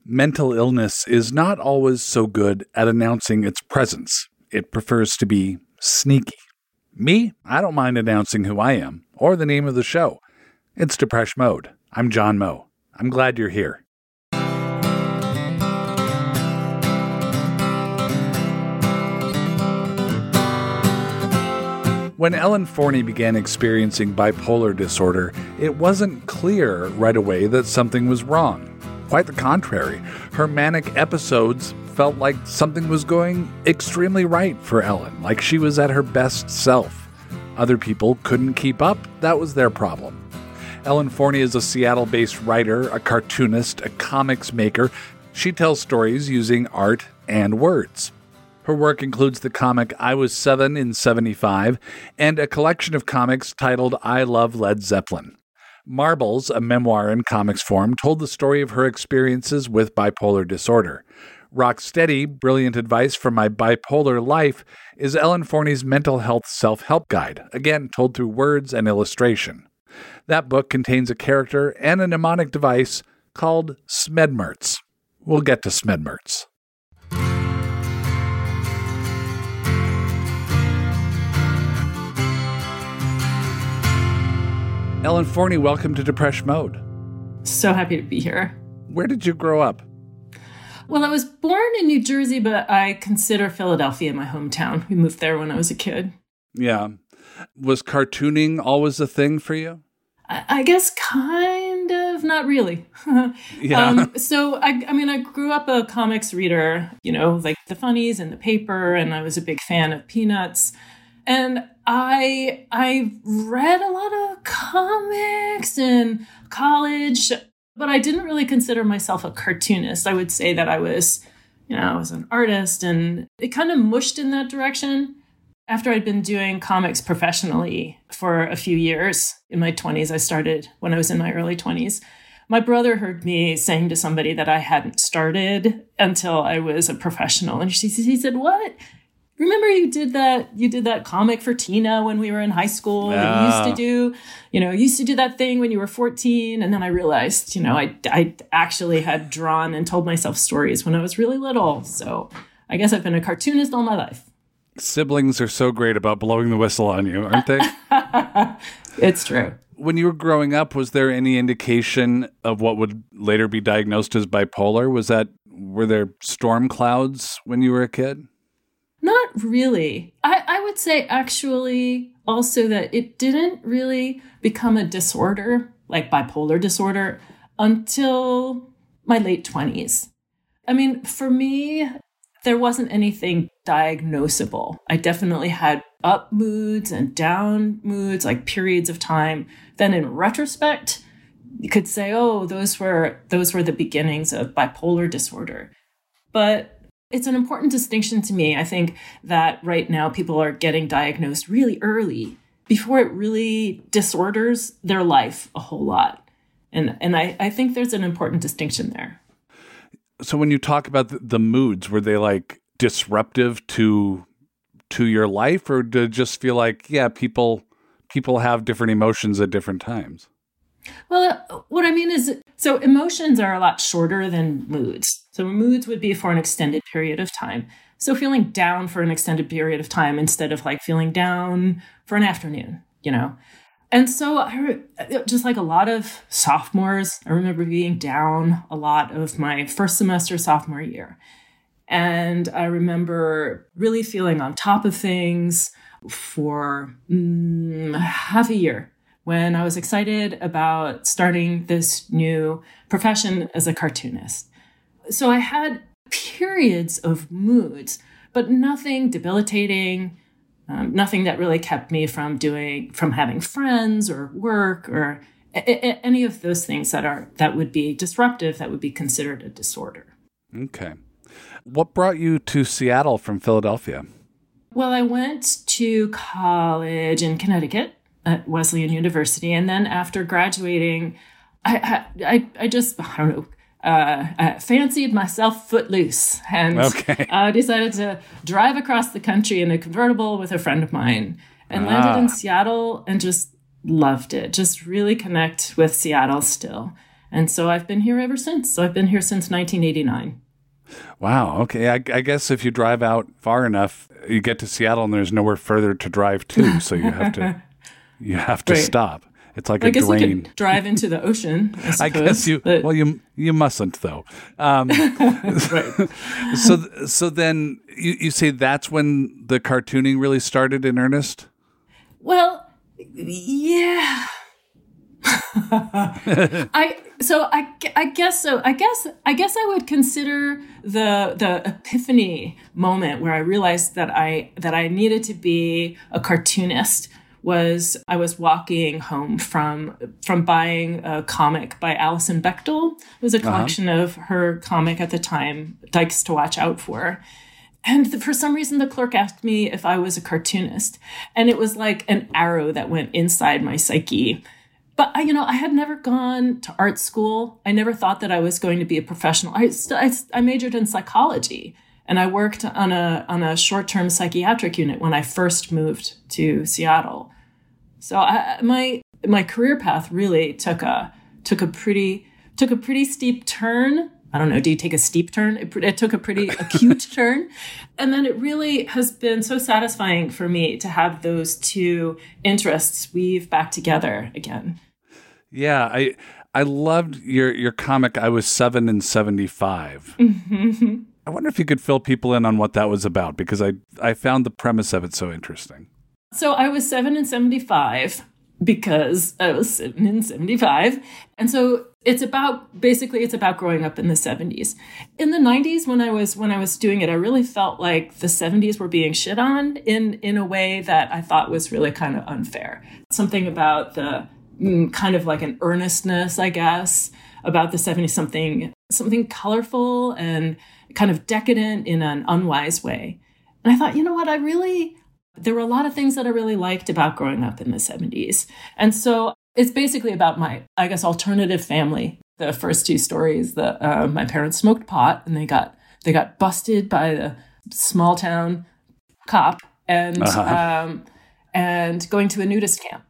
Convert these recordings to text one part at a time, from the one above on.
Mental illness is not always so good at announcing its presence. It prefers to be sneaky. Me, I don't mind announcing who I am, or the name of the show. It's Depeche Mode. I'm John Moe. I'm glad you're here. When Ellen Forney began experiencing bipolar disorder, it wasn't clear right away that something was wrong. Quite the contrary. Her manic episodes felt like something was going extremely right for Ellen, like she was at her best self. Other people couldn't keep up. That was their problem. Ellen Forney is a Seattle-based writer, a cartoonist, a comics maker. She tells stories using art and words. Her work includes the comic I Was 7 in 75 and a collection of comics titled I Love Led Zeppelin. Marbles, a memoir in comics form, told the story of her experiences with bipolar disorder. Rock Steady, Brilliant Advice for My Bipolar Life is Ellen Forney's mental health self-help guide, again told through words and illustration. That book contains a character and a mnemonic device called Smedmertz. We'll get to Smedmertz. Ellen Forney, welcome to Depeche Mode. So happy to be here. Where did you grow up? Well, I was born in New Jersey, but I consider Philadelphia my hometown. We moved there when I was a kid. Yeah. Was cartooning always a thing for you? I guess kind of, not really. Yeah. So, I grew up a comics reader, like the funnies and the paper, and I was a big fan of Peanuts. And I read a lot of comics in college, but I didn't really consider myself a cartoonist. I would say that I was an artist, and it kind of mushed in that direction. After I'd been doing comics professionally for a few years, in my 20s, I started when I was in my early 20s. My brother heard me saying to somebody that I hadn't started until I was a professional. And he said, "What? Remember you did that comic for Tina when we were in high school that you used to do that thing when you were 14. And then I realized, I actually had drawn and told myself stories when I was really little. So I guess I've been a cartoonist all my life. Siblings are so great about blowing the whistle on you, aren't they? It's true. When you were growing up, was there any indication of what would later be diagnosed as bipolar? Were there storm clouds when you were a kid? Not really. I would say actually also that it didn't really become a disorder, like bipolar disorder, until my late 20s. I mean, for me, there wasn't anything diagnosable. I definitely had up moods and down moods, like periods of time. Then in retrospect, you could say, oh, those were the beginnings of bipolar disorder. But it's an important distinction to me. I think that right now people are getting diagnosed really early before it really disorders their life a whole lot. And I think there's an important distinction there. So when you talk about the moods, were they like disruptive to your life, or did it just feel like, yeah, people have different emotions at different times? Well, what I mean is, so emotions are a lot shorter than moods. So moods would be for an extended period of time. So feeling down for an extended period of time instead of like feeling down for an afternoon, And so just like a lot of sophomores, I remember being down a lot of my first semester sophomore year. And I remember really feeling on top of things for half a year when I was excited about starting this new profession as a cartoonist. So I had periods of moods, but nothing debilitating, nothing that really kept me from having friends or work or any of those things that would be disruptive, that would be considered a disorder. Okay. What brought you to Seattle from Philadelphia? Well, I went to college in Connecticut at Wesleyan University. And then after graduating, I fancied myself footloose and decided to drive across the country in a convertible with a friend of mine and landed in Seattle and just loved it. Just really connect with Seattle still. And so I've been here ever since. So I've been here since 1989. Wow. Okay. I guess if you drive out far enough, you get to Seattle and there's nowhere further to drive to. So you have to Right. stop. It's like I a guess drain. you could drive into the ocean, I suppose. I guess you mustn't though. Right. So then you say that's when the cartooning really started in earnest? Well, yeah. I guess so. I guess I would consider the epiphany moment where I realized that I needed to be a cartoonist was I was walking home from buying a comic by Alison Bechdel. It was a collection of her comic at the time, Dykes to Watch Out For. And for some reason, the clerk asked me if I was a cartoonist. And it was like an arrow that went inside my psyche. But I had never gone to art school. I never thought that I was going to be a professional. I majored in psychology, and I worked on a short-term psychiatric unit when I first moved to Seattle. So my career path really took a pretty steep turn. I don't know. Do you take a steep turn? It took a pretty acute turn. And then it really has been so satisfying for me to have those two interests weave back together again. Yeah, I loved your comic, I Was 7 in 75. Mm-hmm. I wonder if you could fill people in on what that was about, because I found the premise of it so interesting. So I was 7 in 75 because I was 7 in 75. And so it's about growing up in the 70s. In the 90s, when I was doing it, I really felt like the 70s were being shit on in a way that I thought was really kind of unfair. Something about the kind of like an earnestness, I guess, about the 70s, something colorful and kind of decadent in an unwise way. And I thought, you know what, there were a lot of things that I really liked about growing up in the 70s. And so it's basically about my, I guess, alternative family. The first two stories, my parents smoked pot and they got busted by the small town cop and going to a nudist camp.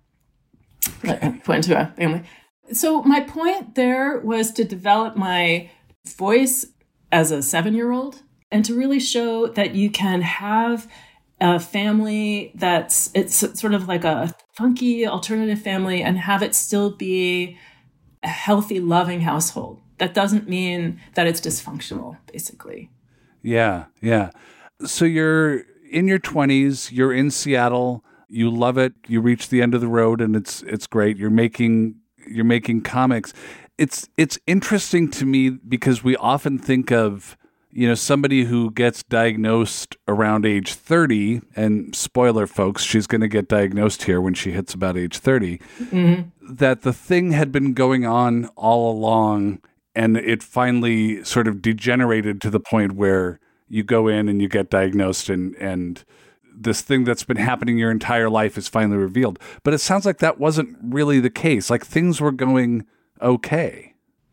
Went to a family. So my point there was to develop my voice as a 7-year-old and to really show that you can have a family it's sort of like a funky alternative family and have it still be a healthy, loving household. That doesn't mean that it's dysfunctional, basically. Yeah, yeah. So you're in your 20s, you're in Seattle, you love it, you reach the end of the road and it's great. You're making comics. It's interesting to me because we often think of somebody who gets diagnosed around age 30, and spoiler, folks, she's going to get diagnosed here when she hits about age 30, that the thing had been going on all along, and it finally sort of degenerated to the point where you go in and you get diagnosed, and this thing that's been happening your entire life is finally revealed. But it sounds like that wasn't really the case. Like things were going okay.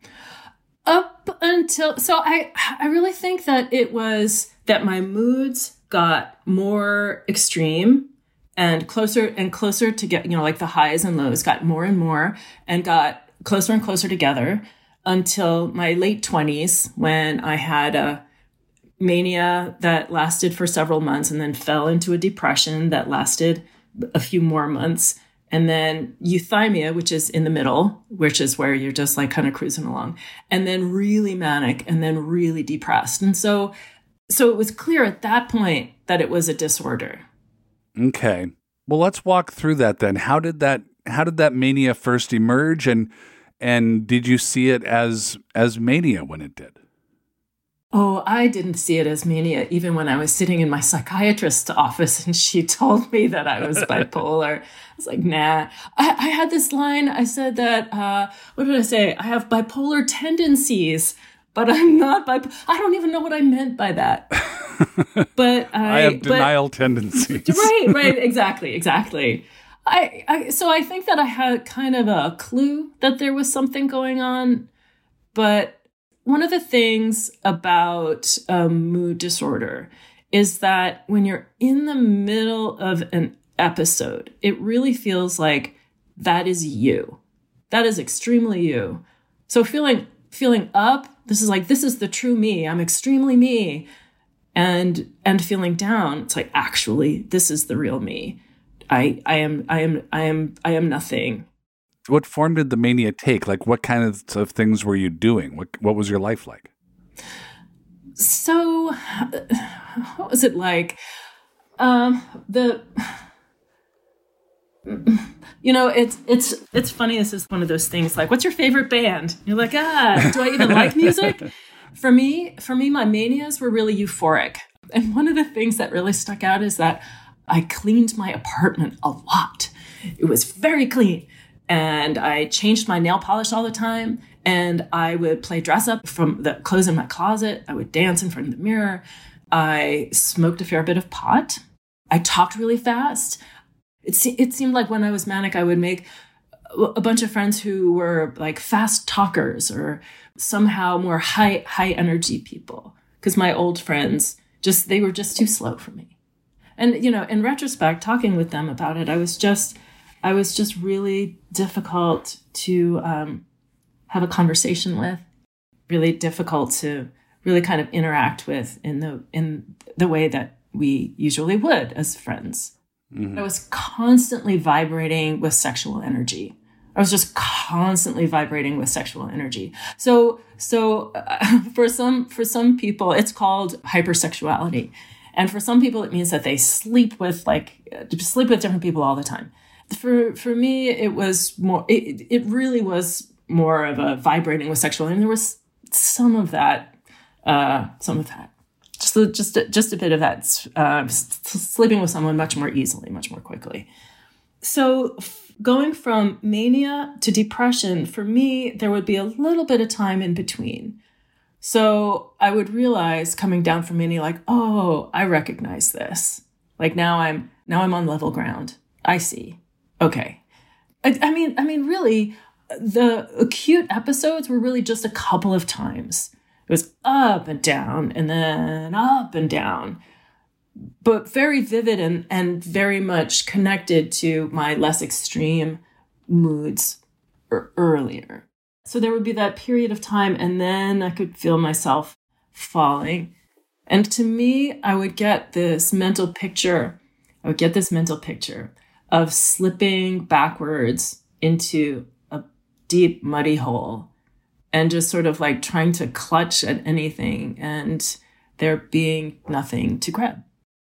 Up until, so I really think that it was that my moods got more extreme and closer to get, like the highs and lows got more and more and got closer and closer together until my late 20s when I had a mania that lasted for several months and then fell into a depression that lasted a few more months. And then euthymia, which is in the middle, which is where you're just like kind of cruising along, and then really manic and then really depressed. And so it was clear at that point that it was a disorder. Okay. Well, let's walk through that then. How did that mania first emerge, and did you see it as mania when it did? Oh, I didn't see it as mania even when I was sitting in my psychiatrist's office and she told me that I was bipolar. I was like, nah. I had this line. I said that, what did I say? I have bipolar tendencies, but I'm not bipolar. I don't even know what I meant by that. But I have denial tendencies. Right. Exactly. So I think that I had kind of a clue that there was something going on, but one of the things about a mood disorder is that when you're in the middle of an episode, it really feels like that is you. That is extremely you. So feeling up, this is the true me. I'm extremely me. And feeling down, it's like, actually, this is the real me. I am nothing. What form did the mania take? Like, what kind of things were you doing? What was your life like? So, what was it like? It's funny. This is one of those things like, what's your favorite band? You're like, do I even like music? For me, my manias were really euphoric. And one of the things that really stuck out is that I cleaned my apartment a lot. It was very clean. And I changed my nail polish all the time. And I would play dress up from the clothes in my closet. I would dance in front of the mirror. I smoked a fair bit of pot. I talked really fast. It seemed like when I was manic, I would make a bunch of friends who were like fast talkers or somehow more high energy people. Because my old friends, they were just too slow for me. And, in retrospect, talking with them about it, I was just really difficult to have a conversation with, really difficult to really kind of interact with in the way that we usually would as friends. Mm-hmm. I was constantly vibrating with sexual energy. I was just constantly vibrating with sexual energy. So for some people, it's called hypersexuality. And for some people, it means that they sleep with different people all the time. For me, it was more, it really was more of a vibrating with sexual, and there was some of that. Just a bit of that, sleeping with someone much more easily, much more quickly. So going from mania to depression, for me, there would be a little bit of time in between. So I would realize coming down from mania, like, oh, I recognize this. Like now I'm on level ground. I see. Okay. I mean, really, the acute episodes were really just a couple of times. It was up and down and then up and down, but very vivid and very much connected to my less extreme moods earlier. So there would be that period of time, and then I could feel myself falling. And to me, I would get this mental picture of slipping backwards into a deep, muddy hole and just sort of like trying to clutch at anything and there being nothing to grab.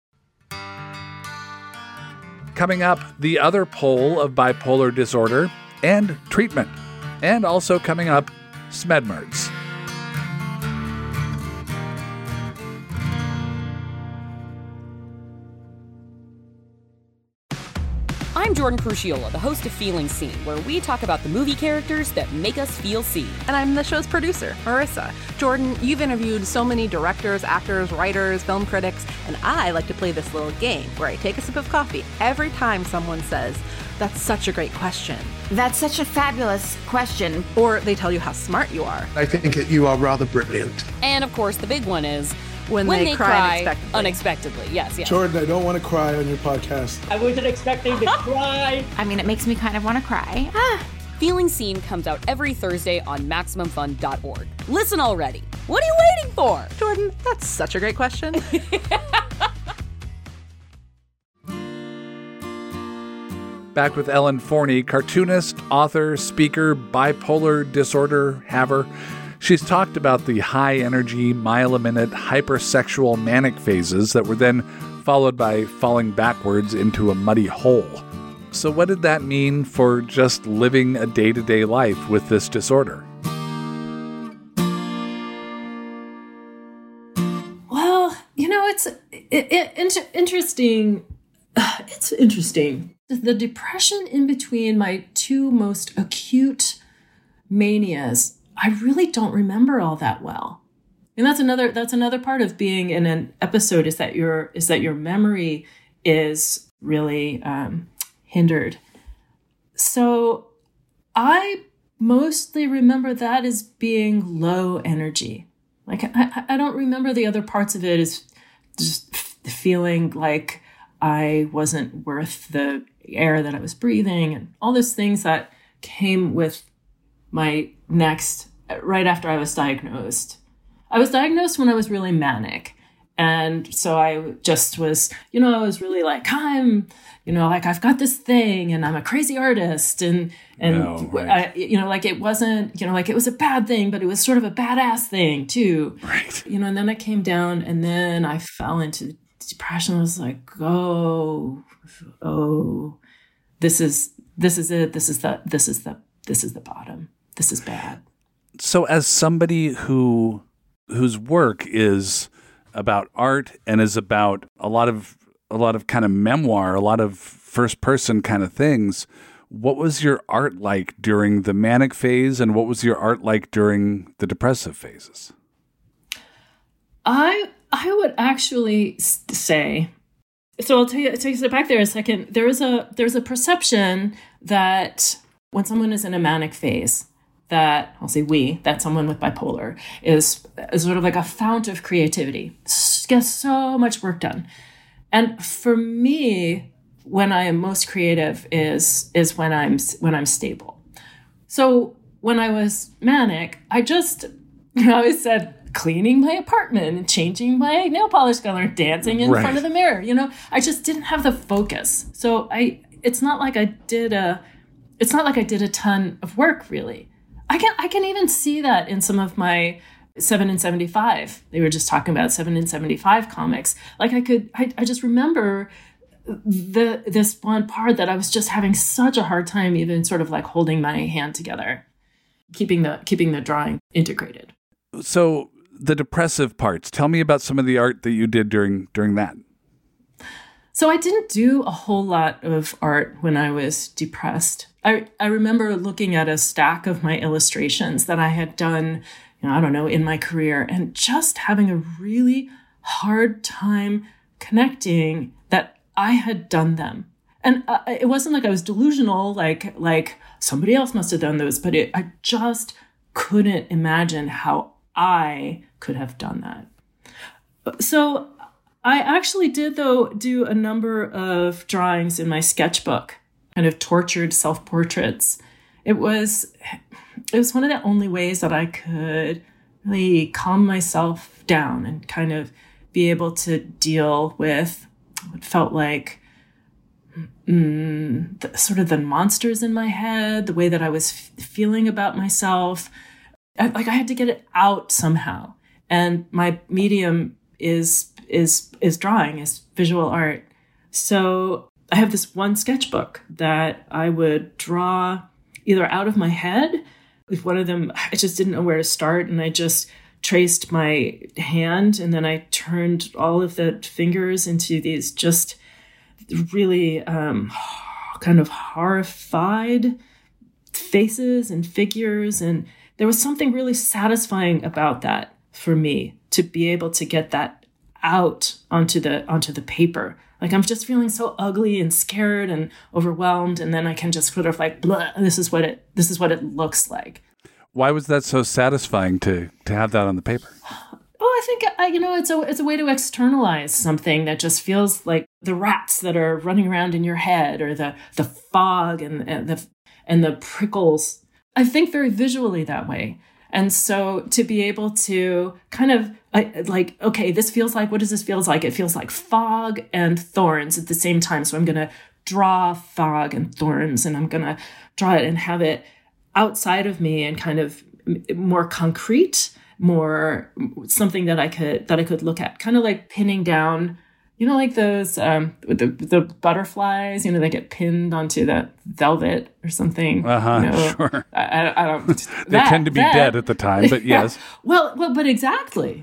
Coming up, the other pole of bipolar disorder and treatment. And also coming up, SMEDMERDS. I'm Jordan Crucchiola, the host of Feeling Seen, where we talk about the movie characters that make us feel seen. And I'm the show's producer, Marissa. Jordan, you've interviewed so many directors, actors, writers, film critics, and I like to play this little game where I take a sip of coffee every time someone says, "That's such a great question." "That's such a fabulous question." Or they tell you how smart you are. "I think that you are rather brilliant." And of course, the big one is when they cry unexpectedly. Yes. Jordan, I don't want to cry on your podcast. I wasn't expecting to cry. I mean, it makes me kind of want to cry. Feeling Seen comes out every Thursday on MaximumFun.org. Listen already. What are you waiting for? Jordan, that's such a great question. Back with Ellen Forney, cartoonist, author, speaker, bipolar disorder haver. She's talked about the high-energy, mile-a-minute, hypersexual manic phases that were then followed by falling backwards into a muddy hole. So what did that mean for just living a day-to-day life with this disorder? Well, it's interesting. It's interesting. The depression in between my two most acute manias, I really don't remember all that well. And that's another part of being in an episode is that your memory is really hindered. So I mostly remember that as being low energy. Like I don't remember the other parts of it as just feeling like I wasn't worth the air that I was breathing and all those things that came with right after I was diagnosed. I was diagnosed when I was really manic. And so I just was, I was really like, I've got this thing and I'm a crazy artist. And right. It wasn't, it was a bad thing, but it was sort of a badass thing too. Right. And then I came down and then I fell into depression. I was like, oh, this is it. This is the bottom. This is bad. So as somebody whose work is about art and is about a lot of kind of memoir, a lot of first person kind of things, what was your art like during the manic phase and what was your art like during the depressive phases? I would actually say, so I'll take a step back there a second. There's a perception that when someone is in a manic phase, that that someone with bipolar is sort of like a fount of creativity, gets so much work done. And for me, when I am most creative is when I'm stable. So when I was manic, I just, I said, cleaning my apartment and changing my nail polish color, dancing in front of the mirror. I just didn't have the focus. So it's not like I did a ton of work really. I can even see that in some of my 7 in 75. They were just talking about 7 in 75 comics. Like I just remember this one part that I was just having such a hard time even sort of like holding my hand together, keeping the drawing integrated. So the depressive parts, tell me about some of the art that you did during that. So I didn't do a whole lot of art when I was depressed. I remember looking at a stack of my illustrations that I had done, in my career, and just having a really hard time connecting that I had done them. And it wasn't like I was delusional, like somebody else must have done those, but I just couldn't imagine how I could have done that. So I actually did, though, do a number of drawings in my sketchbook, kind of tortured self-portraits. It was one of the only ways that I could really calm myself down and kind of be able to deal with what felt like sort of the monsters in my head, the way that I was feeling about myself. I had to get it out somehow. And my medium is drawing, is visual art. So I have this one sketchbook that I would draw either out of my head. With one of them, I just didn't know where to start, and I just traced my hand, and then I turned all of the fingers into these just really kind of horrified faces and figures. And there was something really satisfying about that for me, to be able to get that out onto the paper. Like, I'm just feeling so ugly and scared and overwhelmed, and then I can just sort of like, blah, this is what it looks like. Why was that so satisfying to have that on the paper? Oh, I think it's a way to externalize something that just feels like the rats that are running around in your head, or the fog and the prickles. I think very visually that way. And so to be able to kind of okay, this feels like, what does this feel like? It feels like fog and thorns at the same time. So I'm going to draw fog and thorns, and I'm going to draw it and have it outside of me and kind of more concrete, more something that I could look at, kind of like pinning down, like those, the butterflies, they get pinned onto the velvet or something. Sure. I don't. They tend to be dead at the time, but yes. Yeah. Well, but exactly.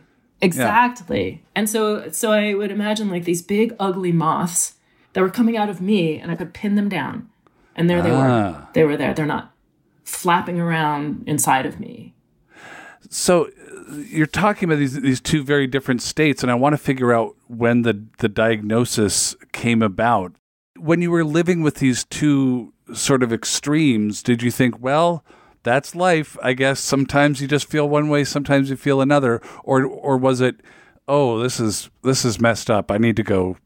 Yeah. And so I would imagine like these big, ugly moths that were coming out of me, and I could pin them down, and there they were. They were there. They're not flapping around inside of me. So you're talking about these two very different states, and I want to figure out when the diagnosis came about. When you were living with these two sort of extremes, did you think, well, that's life, I guess sometimes you just feel one way, sometimes you feel another, or was it, oh, this is messed up, I need to go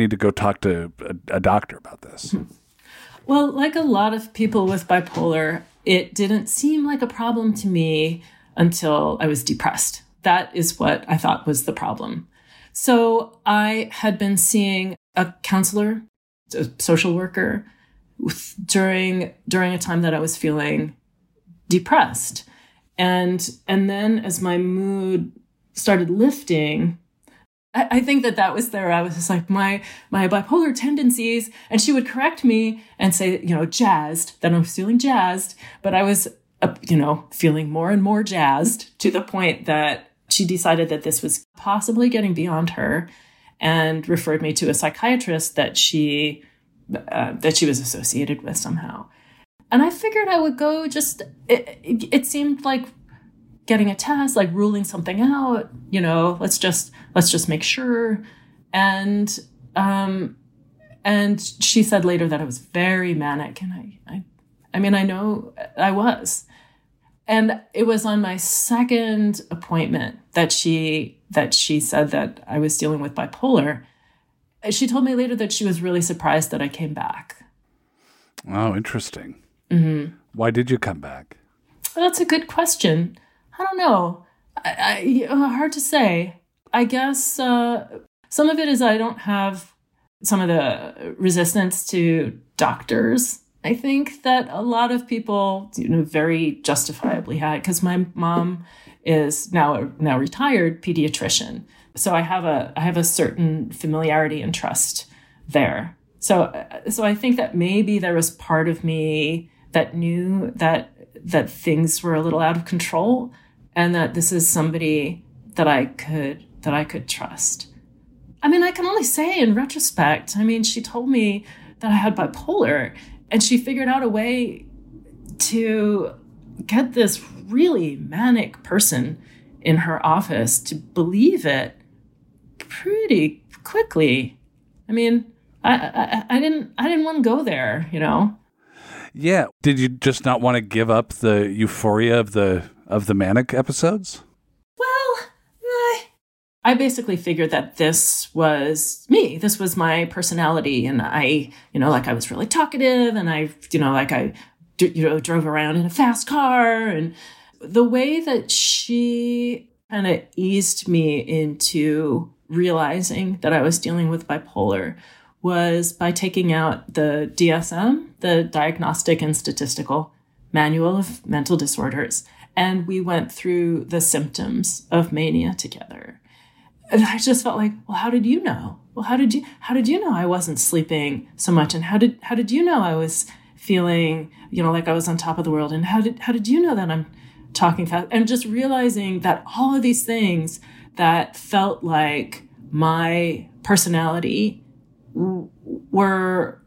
talk to a doctor about this? Well, like a lot of people with bipolar, it didn't seem like a problem to me until I was depressed. That is what I thought was the problem. So I had been seeing a counselor, a social worker, during a time that I was feeling depressed. And then as my mood started lifting, I think that was there. I was just like, my bipolar tendencies, and she would correct me and say, jazzed, that I was feeling jazzed, but I was, feeling more and more jazzed, to the point that she decided that this was possibly getting beyond her and referred me to a psychiatrist that she was associated with somehow. And I figured I would go it seemed like getting a test, like ruling something out, let's just make sure. And she said later that I was very manic. And I know I was. And it was on my second appointment that she said that I was dealing with bipolar. She told me later that she was really surprised that I came back. Oh, interesting. Mm-hmm. Why did you come back? Well, that's a good question. I don't know. Hard to say. I guess some of it is I don't have some of the resistance to doctors. I think that a lot of people, very justifiably had, because my mom is now retired pediatrician. So I have a certain familiarity and trust there. So I think that maybe there was part of me that knew that things were a little out of control, and that this is somebody that I could trust. I can only say in retrospect, she told me that I had bipolar, and she figured out a way to get this really manic person in her office to believe it pretty quickly. I didn't want to go there, Yeah. Did you just not want to give up the euphoria of the manic episodes? Well, I basically figured that this was me. This was my personality. And I was really talkative, and I drove around in a fast car. And the way that she kind of eased me into realizing that I was dealing with bipolar was by taking out the DSM, the Diagnostic and Statistical Manual of Mental Disorders. And we went through the symptoms of mania together. And I just felt like, well, how did you know? Well, how did you know I wasn't sleeping so much? And how did you know I was feeling, like I was on top of the world? And how did you know that I'm talking fast? And just realizing that all of these things that felt like my personality were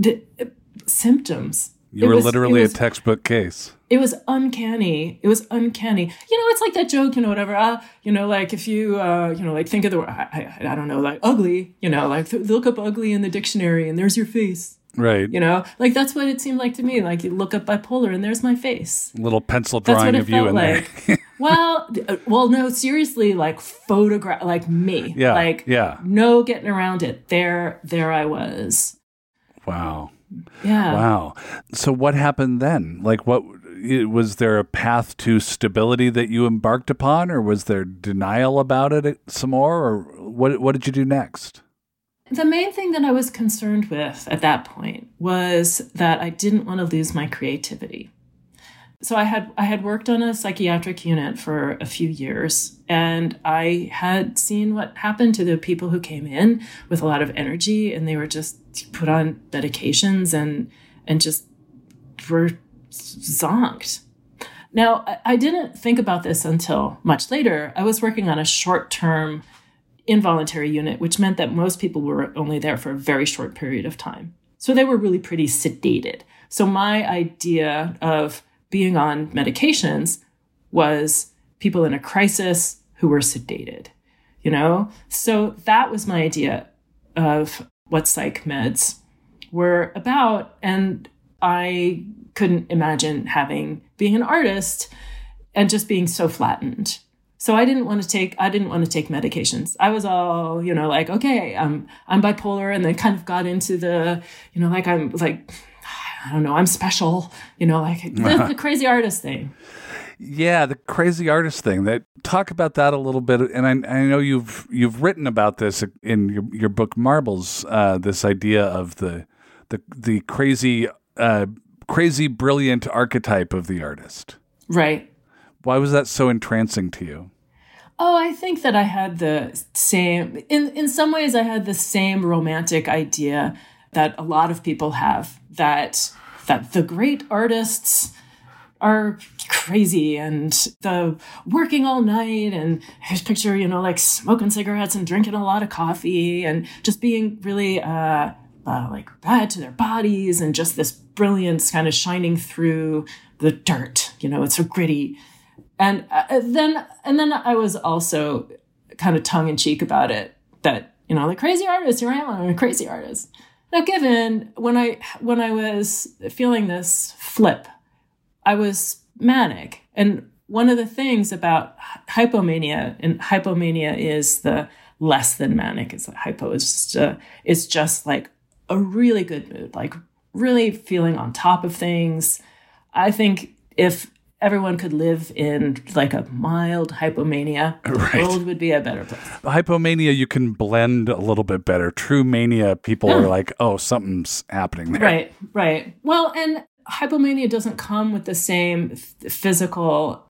symptoms. You were literally a textbook case. It was uncanny. It's like that joke, whatever. Like if you, like think of the word, I don't know, like ugly, look up ugly in the dictionary and there's your face. Right. Like that's what it seemed like to me. Like you look up bipolar and there's my face. Little pencil drawing of you in like. there. well, no, seriously, like photograph, like me. Yeah. Like, yeah. No getting around it. There I was. Wow. Yeah. Wow. So what happened then? Like was there a path to stability that you embarked upon, or was there denial about it some more, or what did you do next? The main thing that I was concerned with at that point was that I didn't want to lose my creativity. So I had worked on a psychiatric unit for a few years, and I had seen what happened to the people who came in with a lot of energy, and they were just put on medications and just were zonked. Now, I didn't think about this until much later. I was working on a short-term involuntary unit, which meant that most people were only there for a very short period of time. So they were really pretty sedated. So my idea of being on medications was people in a crisis who were sedated, So that was my idea of what psych meds were about. And I couldn't imagine being an artist and just being so flattened. So I didn't want to take medications. I was all, okay, I'm bipolar, and then kind of got into the, I'm like, I don't know, I'm special, like the crazy artist thing. Yeah, the crazy artist thing. Talk about that a little bit. And I know you've written about this in your book Marbles. This idea of the crazy brilliant archetype of the artist. Right. Why was that so entrancing to you? Oh, I think that I had the same. In some ways, I had the same romantic idea that a lot of people have. That the great artists are crazy and the working all night, and I just picture, like smoking cigarettes and drinking a lot of coffee and just being really like bad to their bodies, and just this brilliance kind of shining through the dirt. It's so gritty. And then I was also kind of tongue in cheek about it, that, the crazy artist, here I am, I'm a crazy artist. Now, given when I was feeling this flip, I was manic. And one of the things about hypomania, and hypomania is the less than manic, is that hypo is just like a really good mood, like really feeling on top of things. I think if everyone could live in like a mild hypomania, the world would be a better place. Hypomania, you can blend a little bit better. True mania, people are like, oh, something's happening there. Right. Well, and hypomania doesn't come with the same physical,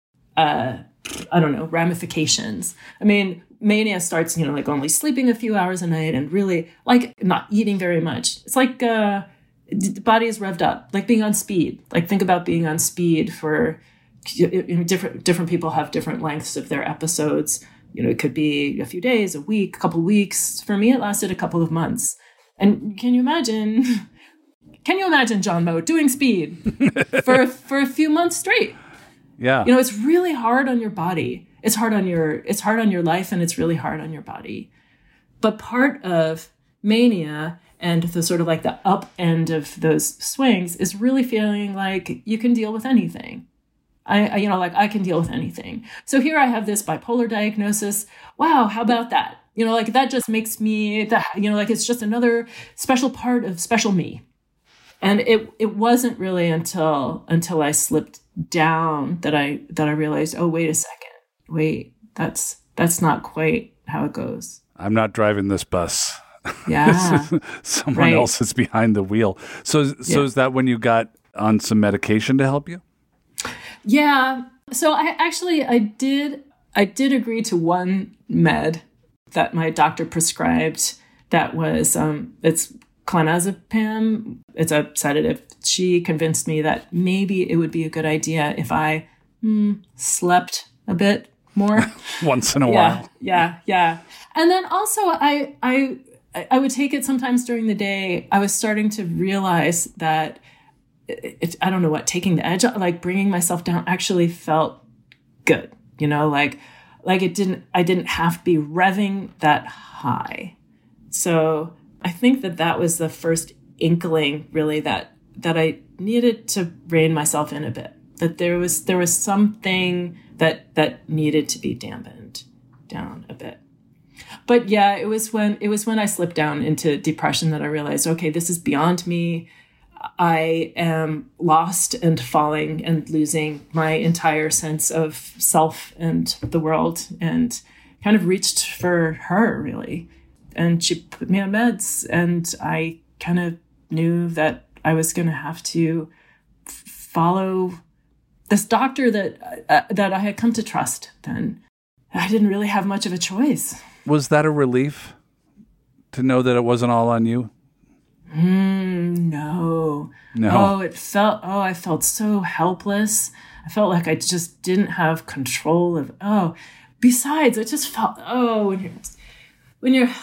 ramifications. I mean, mania starts, like only sleeping a few hours a night and really like not eating very much. It's like the body is revved up, like being on speed. Like think about being on speed for different people have different lengths of their episodes. It could be a few days, a week, a couple of weeks. For me, it lasted a couple of months. And can you imagine John Moe doing speed for a few months straight? Yeah. It's really hard on your body. It's hard on your life, and it's really hard on your body. But part of mania and the sort of like the up end of those swings is really feeling like you can deal with anything. I can deal with anything. So here I have this bipolar diagnosis. Wow, how about that? That just makes me it's just another special part of special me. And it wasn't really until I slipped down that I realized, oh, wait a second. Wait, that's not quite how it goes. I'm not driving this bus. Yeah. Someone else is behind the wheel. So is that when you got on some medication to help you? Yeah. So I did agree to one med that my doctor prescribed. That was it's clonazepam. It's a sedative. She convinced me that maybe it would be a good idea if I slept a bit more once in a while. Yeah. And then also I would take it sometimes during the day. I was starting to realize that I don't know what, taking the edge, like bringing myself down actually felt good. Like I didn't have to be revving that high. So I think that was the first inkling really that I needed to rein myself in a bit, that there was something that needed to be dampened down a bit. But yeah, it was when I slipped down into depression that I realized, okay, this is beyond me. I am lost and falling and losing my entire sense of self and the world, and kind of reached for her really. And she put me on meds, and I kind of knew that I was going to have to follow this doctor that I had come to trust then. I didn't really have much of a choice. Was that a relief to know that it wasn't all on you? No. I felt so helpless. I felt like I just didn't have control of, besides, I just felt, when you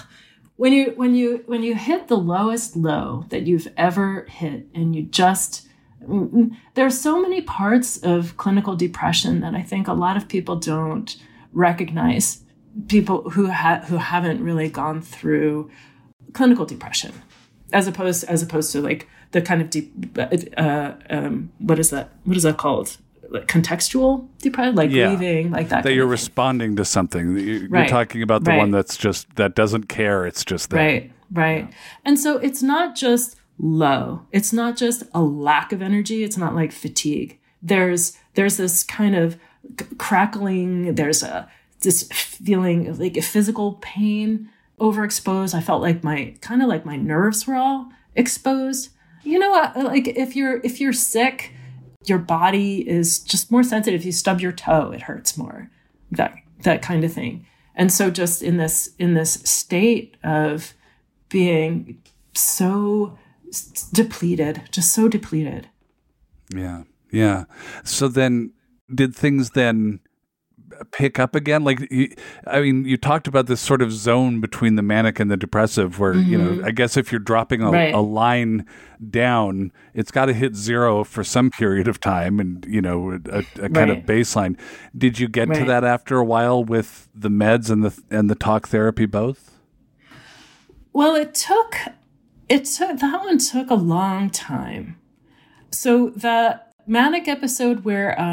hit the lowest low that you've ever hit, and you just, there are so many parts of clinical depression that I think a lot of people don't recognize, people who haven't really gone through clinical depression, as opposed to like the kind of deep, what is that called? Like contextual depression, like grieving, like that. That you're responding to something. You're talking about the one that's just, that doesn't care. It's just there. Right. And so it's not just low. It's not just a lack of energy. It's not like fatigue. There's this kind of crackling. There's this feeling like a physical pain, overexposed. I felt like my nerves were all exposed. You know, like if you're sick, your body is just more sensitive. If you stub your toe, it hurts more. That kind of thing. And so just in this state of being so depleted, just so depleted. Yeah. Yeah. So then did things then pick up again? Like, you talked about this sort of zone between the manic and the depressive where, I guess if you're dropping a line down, it's got to hit zero for some period of time and, a kind of baseline. Did you get to that after a while with the meds and the talk therapy both? Well, that one took a long time. So the manic episode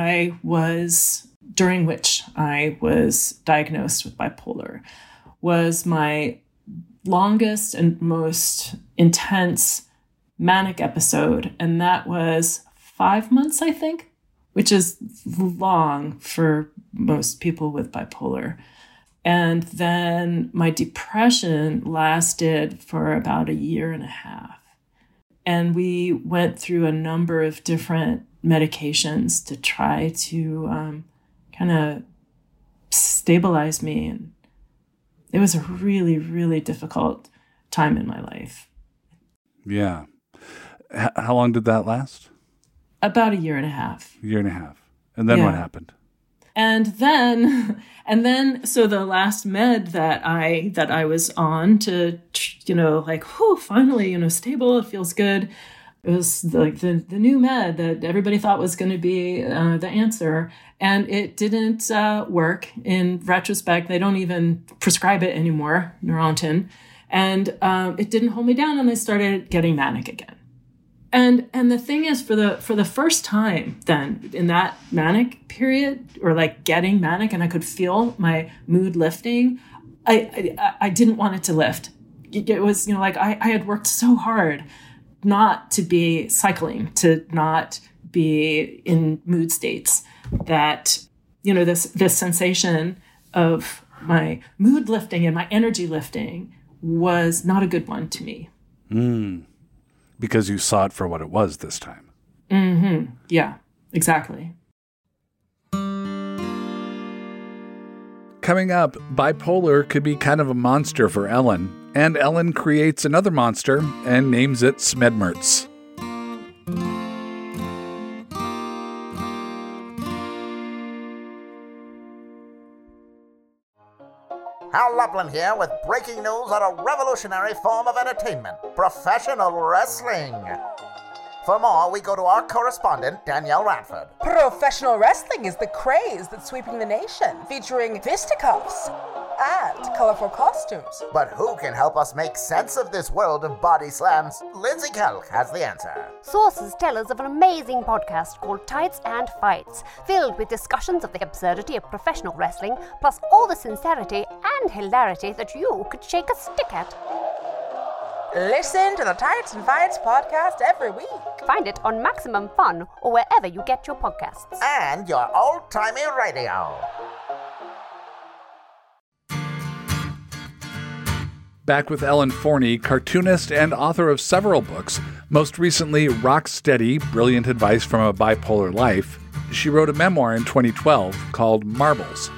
during which I was diagnosed with bipolar was my longest and most intense manic episode. And that was 5 months, I think, which is long for most people with bipolar. And then my depression lasted for about 1.5 years. And we went through a number of different medications to try to kind of stabilize me. And it was a really, really difficult time in my life. Yeah. How long did that last? About 1.5 years. 1.5 years. And then what happened? And then, so the last med that I was on to, finally, stable, it feels good. It was like the new med that everybody thought was going to be the answer. And it didn't work. In retrospect, they don't even prescribe it anymore, Neurontin. And it didn't hold me down, and I started getting manic again. And the thing is, for the first time then in that manic period, or like getting manic, and I could feel my mood lifting, I didn't want it to lift. It was, I had worked so hard not to be cycling, to not be in mood states, that, this sensation of my mood lifting and my energy lifting was not a good one to me. Because you saw it for what it was this time. Mm-hmm. Yeah, exactly. Coming up, bipolar could be kind of a monster for Ellen. And Ellen creates another monster and names it Smedmertz. Hal Lublin here with breaking news on a revolutionary form of entertainment, professional wrestling. For more, we go to our correspondent, Danielle Radford. Professional wrestling is the craze that's sweeping the nation, featuring fisticuffs and colorful costumes. But who can help us make sense of this world of body slams? Lindsay Kelk has the answer. Sources tell us of an amazing podcast called Tights and Fights, filled with discussions of the absurdity of professional wrestling, plus all the sincerity and hilarity that you could shake a stick at. Listen to the Tights and Fights podcast every week. Find it on Maximum Fun or wherever you get your podcasts. And your old-timey radio. Back with Ellen Forney, cartoonist and author of several books, most recently Rock Steady, Brilliant Advice from a Bipolar Life. She wrote a memoir in 2012 called Marbles.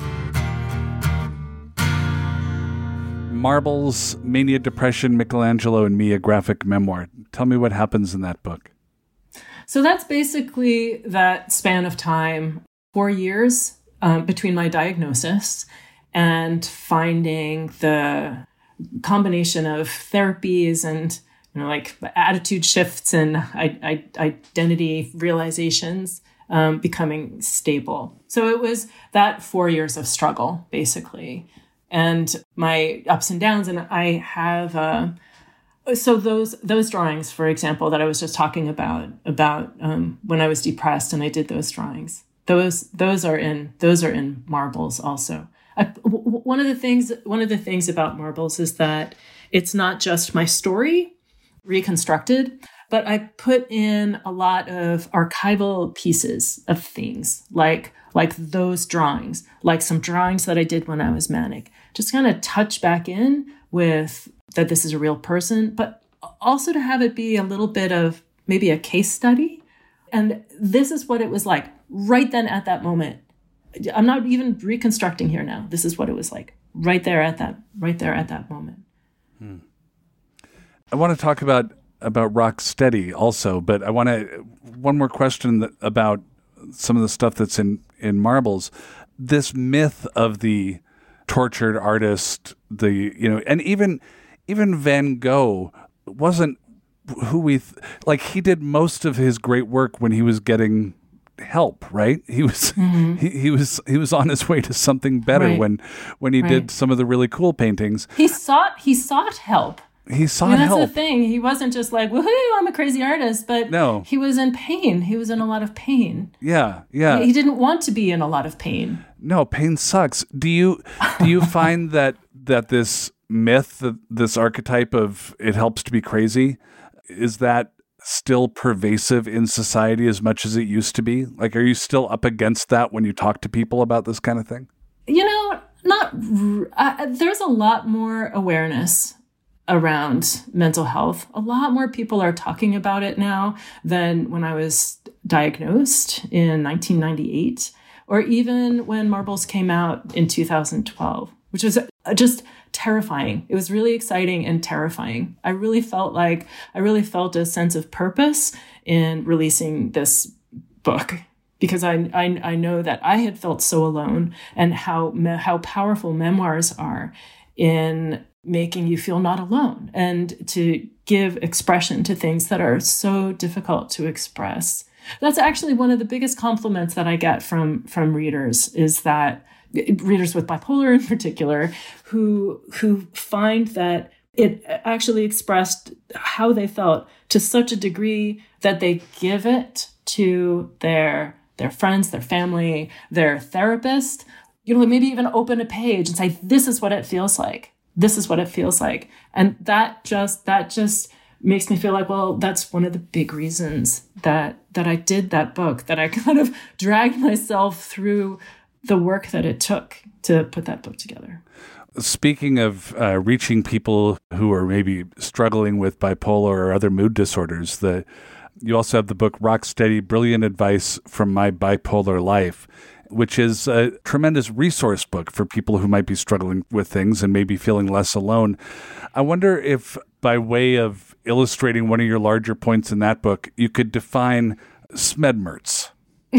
Marbles, Mania, Depression, Michelangelo, and Me, a graphic memoir. Tell me what happens in that book. So that's basically that span of time, 4 years between my diagnosis and finding the combination of therapies and, like attitude shifts and identity realizations becoming stable. So it was that 4 years of struggle, basically. And my ups and downs, and I have so those drawings, for example, that I was just talking about when I was depressed, and I did those drawings. Those are in Marbles also. One of the things about Marbles is that it's not just my story, reconstructed, but I put in a lot of archival pieces of things, like those drawings, like some drawings that I did when I was manic. Just kind of touch back in with that this is a real person, but also to have it be a little bit of maybe a case study. And this is what it was like right then at that moment. I'm not even reconstructing here now. This is what it was like right there at that moment. I want to talk about Rocksteady also, but I want to one more question about some of the stuff that's in Marbles. This myth of the tortured artist, and even Van Gogh wasn't who he did most of his great work when he was getting help, right? He was he was on his way to something better when he did some of the really cool paintings. He sought help. He sought help. That's the thing. He wasn't just like, woohoo, I'm a crazy artist, but no. He was in pain. He was in a lot of pain. Yeah. He didn't want to be in a lot of pain. No, pain sucks. Do you find that this myth, this archetype of it helps to be crazy, is that still pervasive in society as much as it used to be? Like, are you still up against that when you talk to people about this kind of thing? There's a lot more awareness around mental health. A lot more people are talking about it now than when I was diagnosed in 1998, or even when Marbles came out in 2012, which was just terrifying. It was really exciting and terrifying. I really felt a sense of purpose in releasing this book, because I know that I had felt so alone, and how powerful memoirs are in making you feel not alone and to give expression to things that are so difficult to express. That's actually one of the biggest compliments that I get from readers, is that readers with bipolar in particular, who find that it actually expressed how they felt to such a degree that they give it to their friends, their family, their therapist, maybe even open a page and say, this is what it feels like. This is what it feels like. And that just makes me feel like, well, that's one of the big reasons that I did that book, that I kind of dragged myself through the work that it took to put that book together. Speaking of reaching people who are maybe struggling with bipolar or other mood disorders, you also have the book Rocksteady, Brilliant Advice from My Bipolar Life, which is a tremendous resource book for people who might be struggling with things and maybe feeling less alone. I wonder if, by way of illustrating one of your larger points in that book, you could define Smedmertz.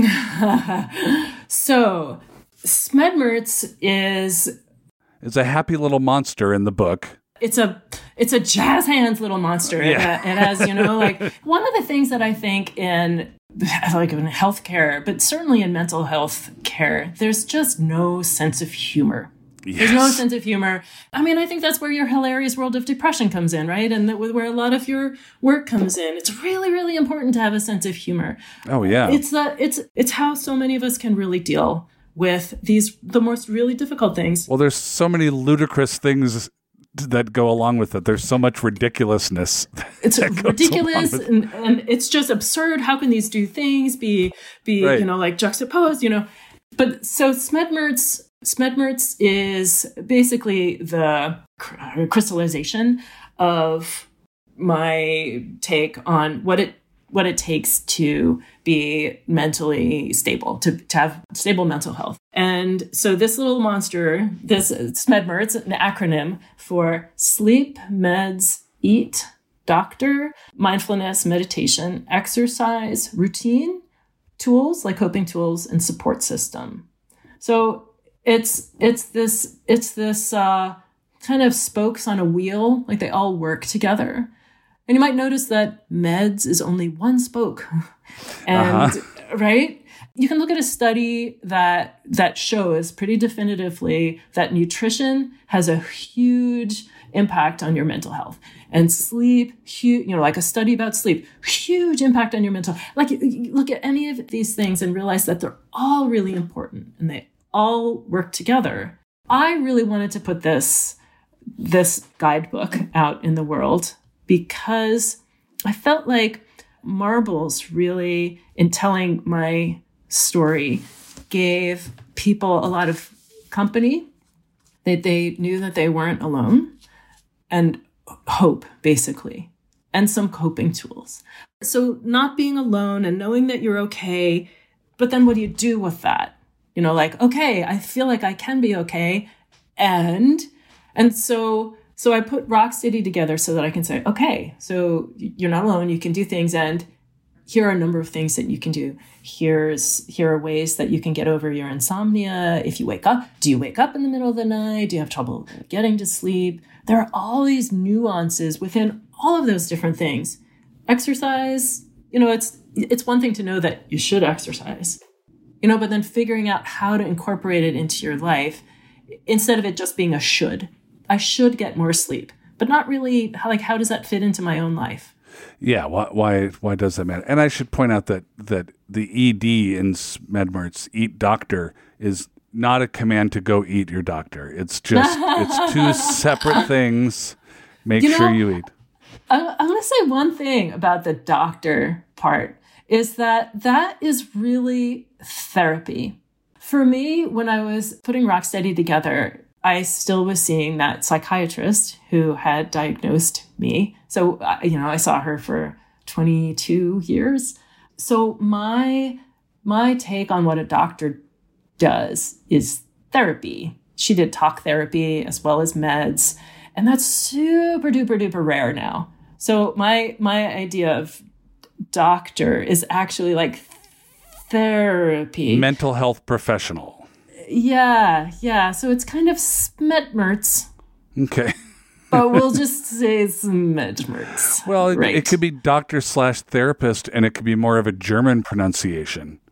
So, Smedmertz is a happy little monster in the book. It's a jazz hands little monster. Yeah. It has, one of the things that I think in healthcare, but certainly in mental health care, there's just no sense of humor. Yes. There's no sense of humor. I mean, I think that's where your hilarious world of depression comes in, right? And where a lot of your work comes in. It's really, really important to have a sense of humor. Oh, yeah. It's how so many of us can really deal with the most really difficult things. Well, there's so many ludicrous things that go along with it. There's so much ridiculousness. It's ridiculous and it's just absurd. How can these two things be right, juxtaposed, But so Smedmertz is basically the crystallization of my take on what it takes to be mentally stable, to have stable mental health. And so this little monster, this Smedmertz, an acronym for Sleep, Meds, Eat, Doctor, Mindfulness, Meditation, Exercise, Routine, Tools like coping tools, and support system. So it's this kind of spokes on a wheel, like they all work together. And you might notice that meds is only one spoke. And right? You can look at a study that shows pretty definitively that nutrition has a huge impact on your mental health. And sleep, like a study about sleep, huge impact on your mental health. Like, you look at any of these things and realize that they're all really important and they all work together. I really wanted to put this guidebook out in the world because I felt like Marbles really, in telling my story, gave people a lot of company, that they knew that they weren't alone, and hope, basically, and some coping tools. So not being alone and knowing that you're okay, but then what do you do with that? You know, like, okay, I feel like I can be okay. And so I put Rocksteady together so that I can say, okay, so you're not alone, you can do things, and here are a number of things that you can do. Here are ways that you can get over your insomnia. If you wake up, do you wake up in the middle of the night? Do you have trouble getting to sleep? There are all these nuances within all of those different things. Exercise, you know, it's one thing to know that you should exercise, you know, but then figuring out how to incorporate it into your life instead of it just being a should. I should get more sleep, but not really, how does that fit into my own life? Yeah, why does that matter? And I should point out that the ED in SMEDMRTS, eat doctor, is not a command to go eat your doctor. It's just, it's two separate things. Make sure you eat. I'm going to say one thing about the doctor part is that is really therapy. For me, when I was putting Rocksteady together, I still was seeing that psychiatrist who had diagnosed me. So, I saw her for 22 years. So my take on what a doctor does is therapy. She did talk therapy as well as meds. And that's super duper duper rare now. So my idea of doctor is actually like therapy. Mental health professional. Yeah. So it's kind of SMEDMRTS. Okay. But we'll just say SMEDMRTS. Well, right. It could be doctor/therapist, and it could be more of a German pronunciation.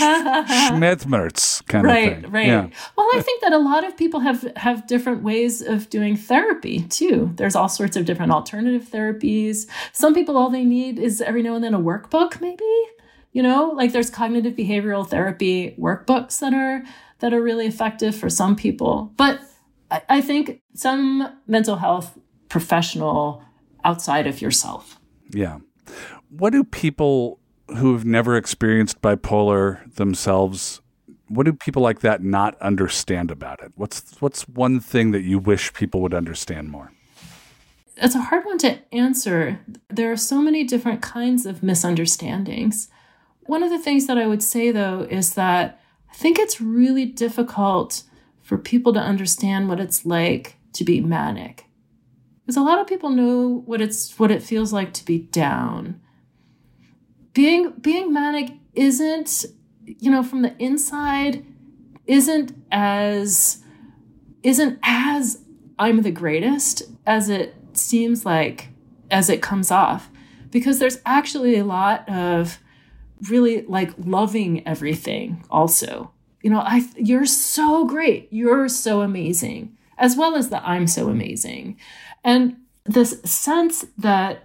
SMEDMRTS kind of thing. Right. Yeah. Well, I think that a lot of people have different ways of doing therapy too. There's all sorts of different alternative therapies. Some people, all they need is every now and then a workbook, maybe. You know, like there's cognitive behavioral therapy workbooks that are really effective for some people. But I think some mental health professional outside of yourself. Yeah. What do people who've never experienced bipolar themselves, what do people like that not understand about it? What's one thing that you wish people would understand more? It's a hard one to answer. There are so many different kinds of misunderstandings. One of the things that I would say, though, is that I think it's really difficult for people to understand what it's like to be manic. Because a lot of people know what it feels like to be down. Being manic isn't, from the inside, isn't as I'm the greatest as it seems like as it comes off. Because there's actually a lot of really like loving everything also. You're so great. You're so amazing, as well as the I'm so amazing. And this sense that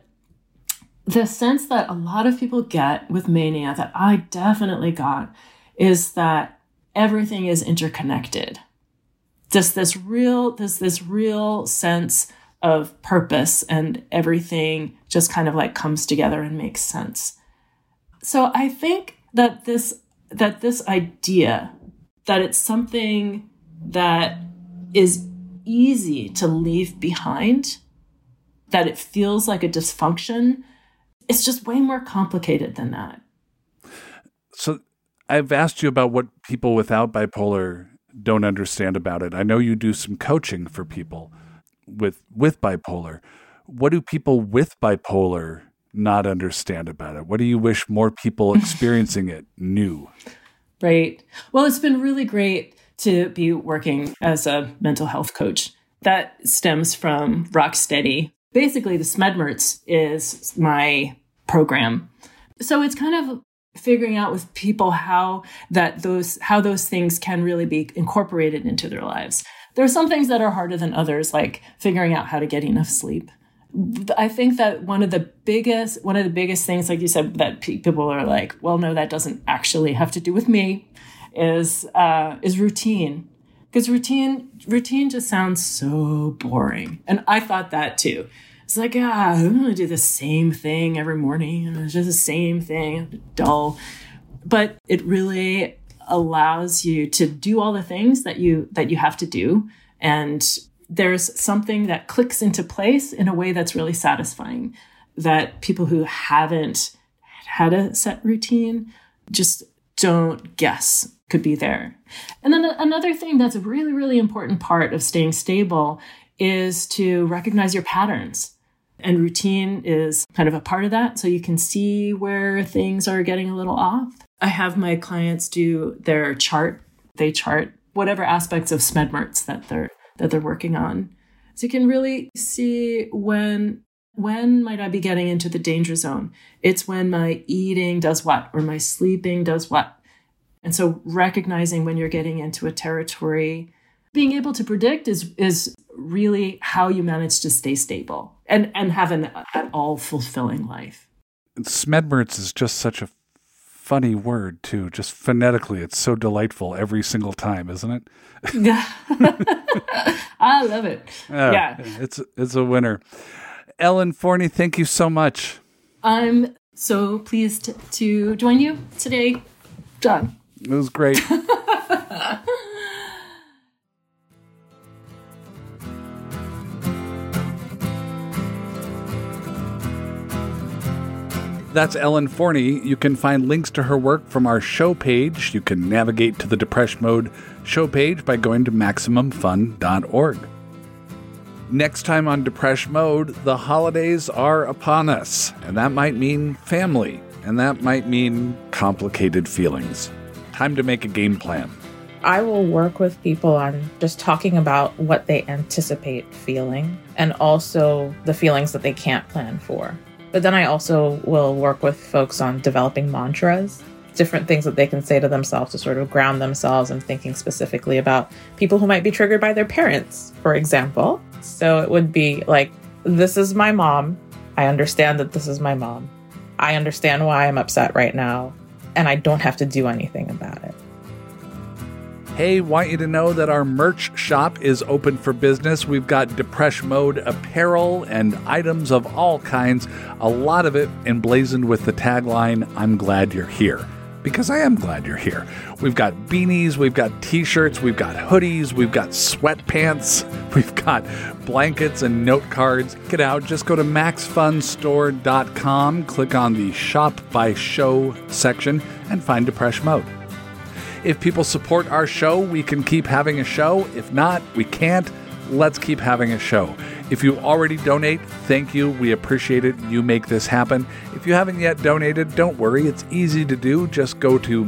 a lot of people get with mania, that I definitely got, is that everything is interconnected. Just this real sense of purpose, and everything just kind of like comes together and makes sense. So I think that this idea that it's something that is easy to leave behind, that it feels like a dysfunction, it's just way more complicated than that. So I've asked you about what people without bipolar don't understand about it. I know you do some coaching for people with bipolar. What do people with bipolar not understand about it? What do you wish more people experiencing it knew? Right. Well, it's been really great to be working as a mental health coach. That stems from Rocksteady. Basically, the SMEDMRTS is my program. So it's kind of figuring out with people how those things can really be incorporated into their lives. There are some things that are harder than others, like figuring out how to get enough sleep. I think that one of the biggest things, like you said, that people are like, well, no, that doesn't actually have to do with me, is routine. Because routine just sounds so boring. And I thought that too. It's like, I'm going to do the same thing every morning. It's just the same thing, dull. But it really allows you to do all the things that you have to do. And there's something that clicks into place in a way that's really satisfying, that people who haven't had a set routine just don't guess could be there. And then another thing that's a really, really important part of staying stable is to recognize your patterns. And routine is kind of a part of that. So you can see where things are getting a little off. I have my clients do their chart. They chart whatever aspects of SMEDMERTS that they're working on. So you can really see when might I be getting into the danger zone? It's when my eating does what, or my sleeping does what. And so recognizing when you're getting into a territory, being able to predict is really how you manage to stay stable and have an all fulfilling life. SMEDMERTS is just such a funny word too. Just phonetically, it's so delightful every single time, isn't it? I love it. Yeah, it's a winner. Ellen Forney, thank you so much. I'm so pleased to join you today, John. It was great. That's Ellen Forney. You can find links to her work from our show page. You can navigate to the Depression Mode show page by going to MaximumFun.org. Next time on Depression Mode, the holidays are upon us, and that might mean family, and that might mean complicated feelings. Time to make a game plan. I will work with people on just talking about what they anticipate feeling and also the feelings that they can't plan for. But then I also will work with folks on developing mantras, different things that they can say to themselves to sort of ground themselves and thinking specifically about people who might be triggered by their parents, for example. So it would be like, this is my mom. I understand that this is my mom. I understand why I'm upset right now, and I don't have to do anything about it. Hey, want you to know that our merch shop is open for business. We've got Depression Mode apparel and items of all kinds, a lot of it emblazoned with the tagline, I'm glad you're here. Because I am glad you're here. We've got beanies, we've got t-shirts, we've got hoodies, we've got sweatpants, we've got blankets and note cards. Get out, just go to maxfunstore.com, click on the Shop by Show section, and find Depression Mode. If people support our show, we can keep having a show. If not, we can't. Let's keep having a show. If you already donate, thank you. We appreciate it. You make this happen. If you haven't yet donated, don't worry. It's easy to do. Just go to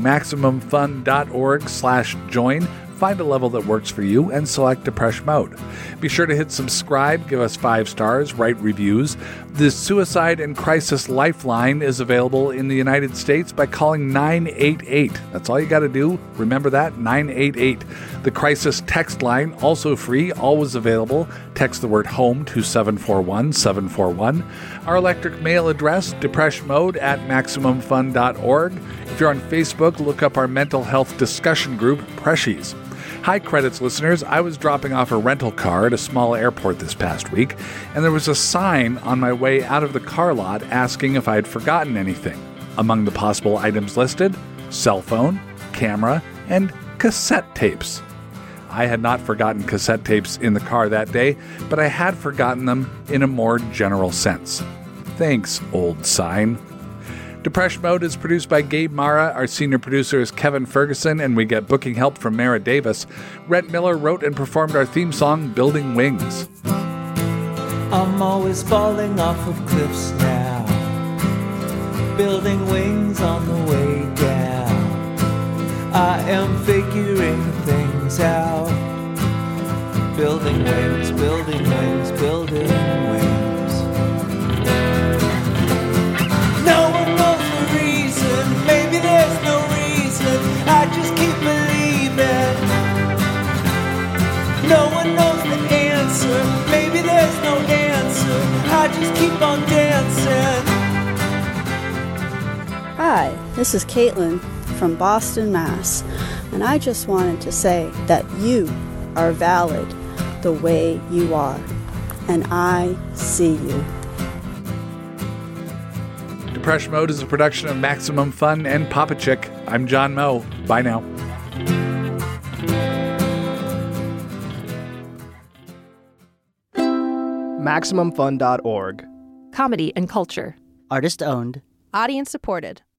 MaximumFun.org/join. Find a level that works for you and select Depression Mode. Be sure to hit subscribe, give us 5 stars, write reviews. The Suicide and Crisis Lifeline is available in the United States by calling 988. That's all you got to do. Remember that, 988. The Crisis Text Line, also free, always available. Text the word HOME to 741-741. Our electric mail address, depressionmode@MaximumFun.org. If you're on Facebook, look up our mental health discussion group, Preshies. Hi, Credits listeners. I was dropping off a rental car at a small airport this past week, and there was a sign on my way out of the car lot asking if I'd forgotten anything. Among the possible items listed, cell phone, camera, and cassette tapes. I had not forgotten cassette tapes in the car that day, but I had forgotten them in a more general sense. Thanks, old sign. Depression Mode is produced by Gabe Mara. Our senior producer is Kevin Ferguson, and we get booking help from Mara Davis. Rhett Miller wrote and performed our theme song, Building Wings. I'm always falling off of cliffs now, building wings on the way down. I am figuring things out, building wings, building wings, building wings. No one knows the reason, maybe there's no reason, I just keep believing. No one knows the answer, maybe there's no answer, I just keep on dancing. Hi, this is Caitlin from Boston, Mass, and I just wanted to say that you are valid the way you are. and I see you. Depression Mode is a production of Maximum Fun and Papa Chick. I'm John Moe. Bye now. MaximumFun.org. Comedy and culture. Artist owned. Audience supported.